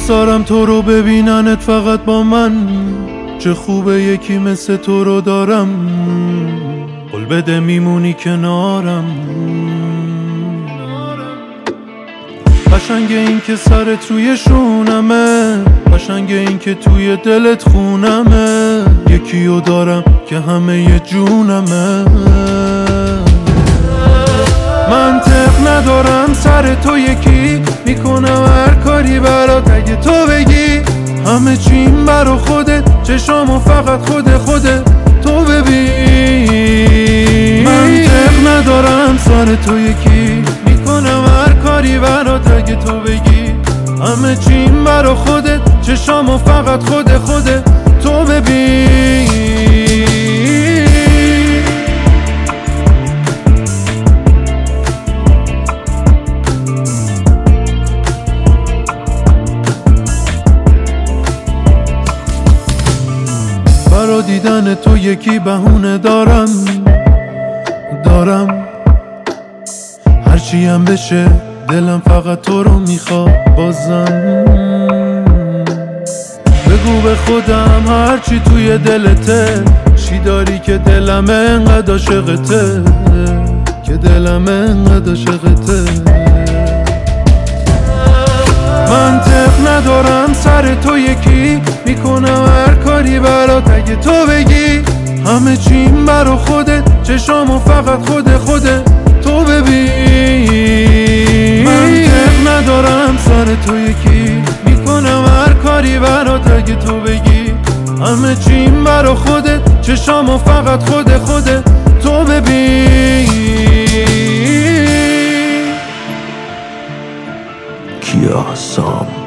دوست دارم تو رو ببیننت فقط با من، چه خوبه یکی مثل تو رو دارم، قول بده میمونی کنارم. قشنگ این که سرت روی شونمه، قشنگ این که توی دلت خونمه، یکیو دارم که همه ی جونمه. منطق ندارم سر تو یکی، میکنم هر کاری برات اگه تو بگی. همه چیم برا خودت، چشامو فقط خودت تو ببین. منطق ندارم سر تو یکی، میکنم هر کاری برات اگه تو بگی. همه چیم برا خودت، چشامو فقط خودت تو ببین. برا دیدن تو یکی بهونه دارم هرچی هم بشه دلم فقط تو رو میخواد بازم. بگو به خودم هرچی توی دلته، چی داری که دلم انقدر عاشقته، که دلم انقدر عاشقته. منطق ندارم سر تو یکی، میکنم هر کاری برات اگه تو بگی. همه چیم برا خودت، چشامو فقط خودت تو ببین. منطق ندارم سر تو یکی، میکنم هر کاری برات اگه تو بگی. همه چیم برا خودت، چشامو فقط خودت تو ببین. کیا سام